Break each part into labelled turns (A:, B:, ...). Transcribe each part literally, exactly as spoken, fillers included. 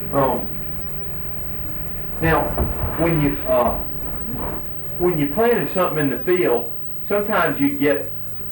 A: Um, now, when you uh, when you planted something in the field, sometimes you get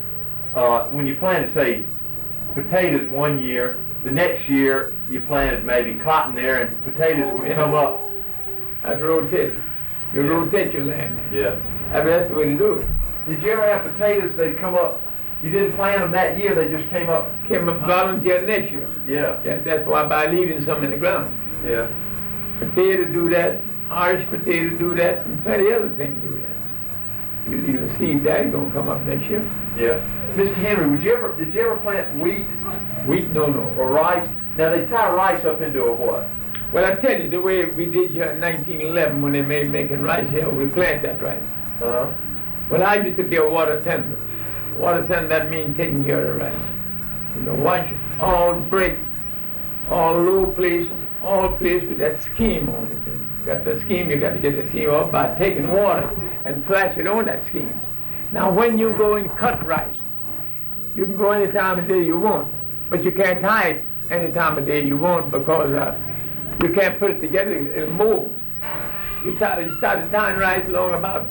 A: uh, when you planted, say, potatoes one year, the next year you planted maybe cotton there, and potatoes would
B: Yeah.
A: come up.
B: That's rotate. You
A: Yeah.
B: rotate your land.
A: Yeah.
B: I mean, that's the way to do it.
A: Did you ever have potatoes? They'd come up. You didn't plant them that year. They just came up.
B: Came up volunteer next year.
A: Yeah.
B: Yeah, that's why by leaving some in the ground.
A: Yeah.
B: Potato do that, Irish potato do that, and plenty other things do that. You leave a seed there, it's gonna come up next year.
A: Yeah. Mister Henry, would you ever? Did you ever plant wheat
B: Wheat, no, no.
A: or rice? Now they tie rice up into a what?
B: Well, I tell you, the way we did here in nineteen eleven when they made making rice here, we plant that rice.
A: Uh huh.
B: Well, I used to be a water tender. Water tender, that means taking care of the rice. You know, watch all break, all low places, all places with that scheme on it. You got the scheme, you got to get the scheme off by taking water and flash it on that scheme. Now, when you go and cut rice, you can go any time of day you want, but you can't tie it any time of day you want because uh, you can't put it together, it'll move. You start, you started tying rice along about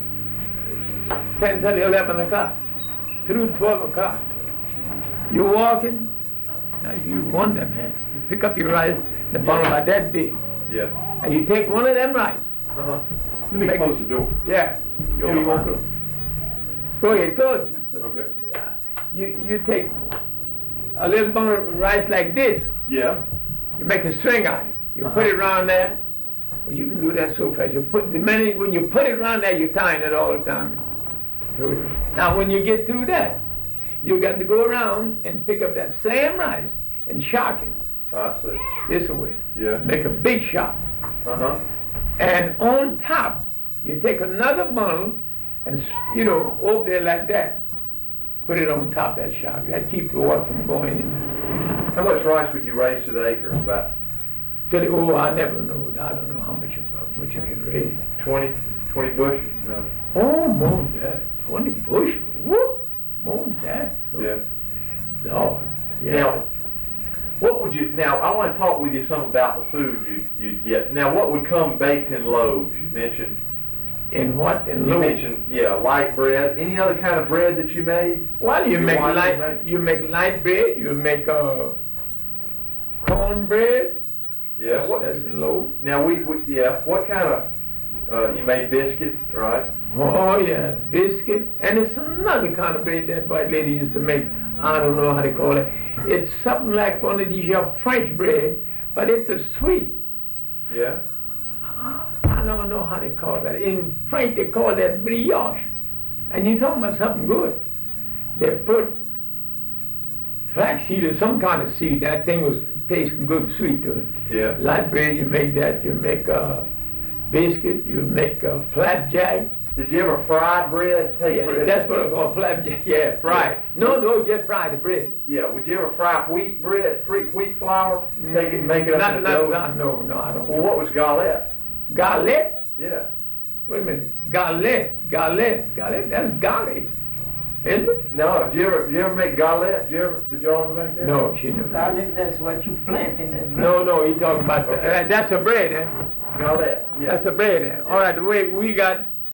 B: ten, thirty, eleven o'clock, through twelve o'clock. You're walking, now you wonder, man. You pick up your rice, the bottle about that big,
A: Yeah.
B: and you take one of them rice.
A: Uh huh. Let me
B: Make
A: close
B: it-
A: the door.
B: Yeah, you,
A: You
B: you
A: don't
B: won't
A: mind?
B: go. Go ahead, go.
A: Okay.
B: You, you take a little bundle of rice like this,
A: Yeah.
B: you make a string out of it. You
A: Uh-huh.
B: put it around there. Well, you can do that so fast. You put the minute when you put it around there, you're tying it all the time. Now, when you get through that, you got to go around and pick up that same rice and shock it
A: I see.
B: this way.
A: Yeah.
B: Make a big shock.
A: Uh huh.
B: And on top, you take another bundle and, you know, over there like that. Put it on top of that shock. That keeps the water from going in.
A: How much rice would you raise to the acre? About
B: Tell you, oh, I never know. I don't know how much you, how much you can raise.
A: twenty, twenty bush? No.
B: Oh, more than that. twenty bushel. Whoop. More than that.
A: Yeah.
B: Lord. Yeah.
A: Now, what would you? Now, I want to talk with you some about the food you you get. Now, what would come baked in loaves? You mentioned.
B: In what? In
A: You
B: loaves?
A: mentioned, yeah, light bread. Any other kind of bread that you made?
B: Well, you
A: Your
B: make
A: wife
B: light.
A: would make?
B: You make light bread. You make uh, cornbread.
A: Yeah.
B: That's,
A: What,
B: that's in loaf.
A: now we, we yeah. What kind of? Uh, you made biscuit, right?
B: Oh yeah, biscuit. And it's another kind of bread that white lady used to make. I don't know how they call it. It's something like one of these your French bread, but it's a sweet.
A: Yeah.
B: I don't know how they call that. In French, they call that brioche. And you're talking about something good. They put flaxseed or some kind of seed. That thing was tasting good, sweet to it.
A: Yeah.
B: Light bread, you make that. You make a biscuit. You make a flapjack.
A: Did you ever fry bread? Take
B: Yeah,
A: bread?
B: that's what I call flapjack. Yeah, fried. No, no, just fry the bread.
A: Yeah. Would you ever fry wheat bread, free wheat flour? Take it, and make it up
B: Not,
A: in a
B: not,
A: dough?
B: not, no, no, I don't.
A: Well, what was galette?
B: Galette?
A: Yeah.
B: Wait a minute. Galette, galette, galette. That's garlic, isn't it?
A: No. Did you ever? Did you ever make galette? Did you ever? Did y'all ever make that?
B: No, she never.
C: I think that's what you plant in that.
B: No, no, he talking about the,
A: Okay.
B: uh, that's a bread, eh?
A: Galette. Yeah.
B: That's a bread, eh? All right, the way we got